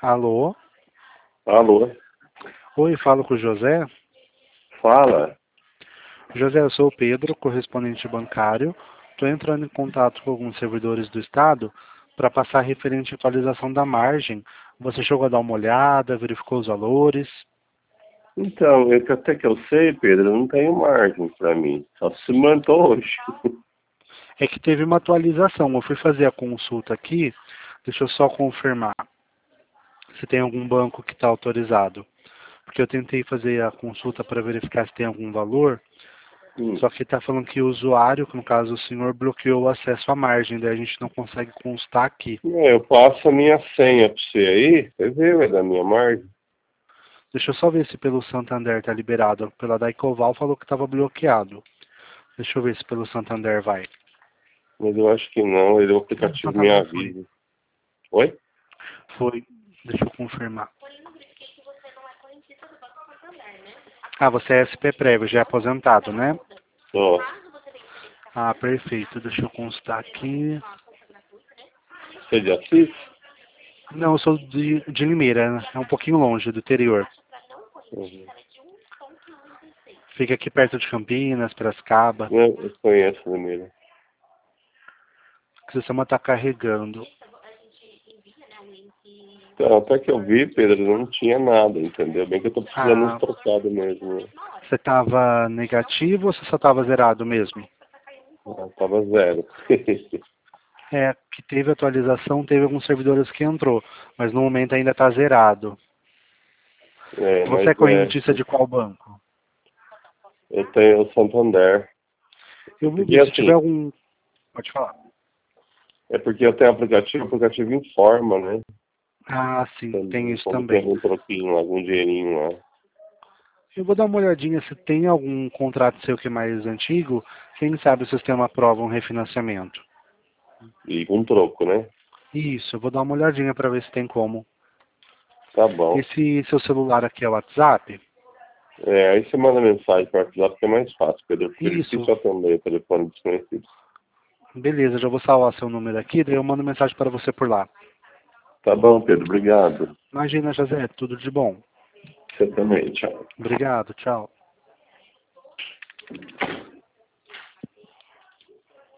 Alô? Alô? Oi, falo com o José. Fala. José, eu sou o Pedro, correspondente bancário. Estou entrando em contato com alguns servidores do Estado para passar referente à atualização da margem. Você chegou a dar uma olhada, verificou os valores? Então, até que eu sei, Pedro, eu não tenho margem para mim. Só se mantou hoje. É que teve uma atualização. Eu fui fazer a consulta aqui. Deixa eu só confirmar se tem algum banco que está autorizado. Porque eu tentei fazer a consulta para verificar se tem algum valor. Só que está falando que o usuário, que no caso o senhor, bloqueou o acesso à margem, daí a gente não consegue constar aqui. Eu passo a minha senha para você aí, você vê, vai dar minha margem. Deixa eu só ver se pelo Santander está liberado. Pela Daicoval falou que estava bloqueado. Deixa eu ver se pelo Santander vai. Mas eu acho que não, ele é o Pelo aplicativo me Santander foi. avisa. Oi? Foi. Deixa eu confirmar. Ah, você é SP prévio, já é aposentado, né? Ó, Ah, perfeito. Deixa eu constar aqui. você de Assis? Não, eu sou de Limeira, né? É um pouquinho longe do interior. Uhum. Fica aqui perto de Campinas, Piracicaba. Eu conheço a Limeira. O sistema está carregando. Então, até que eu vi, Pedro, não tinha nada, entendeu? Bem que eu tô precisando Ah, uns trocados mesmo. Né? você estava negativo ou você só estava zerado mesmo? Tava zero. É, que teve atualização, teve alguns servidores que entrou, mas no momento ainda está zerado. Você é Mas correntista de qual banco? eu tenho o Santander. Eu vou Porque ver, se tiver assim, algum... Pode falar. é porque eu tenho aplicativo, o aplicativo informa, né? Ah, sim, tem isso Quando tem também. algum troquinho, algum dinheirinho lá. Eu vou dar uma olhadinha se tem algum contrato seu que é mais antigo, quem sabe o sistema aprova um refinanciamento. E com troco, né? Isso, eu vou dar uma olhadinha para ver se tem como. Tá bom. Esse seu celular aqui é o WhatsApp? Aí você manda mensagem para WhatsApp que é mais fácil, Pedro, porque é Isso. difícil atender o telefone desconhecido. Beleza, já vou salvar seu número aqui, daí eu mando mensagem para você por lá. Tá bom, Pedro, obrigado. Imagina, José, tudo de bom. Você também, tchau. Obrigado, tchau.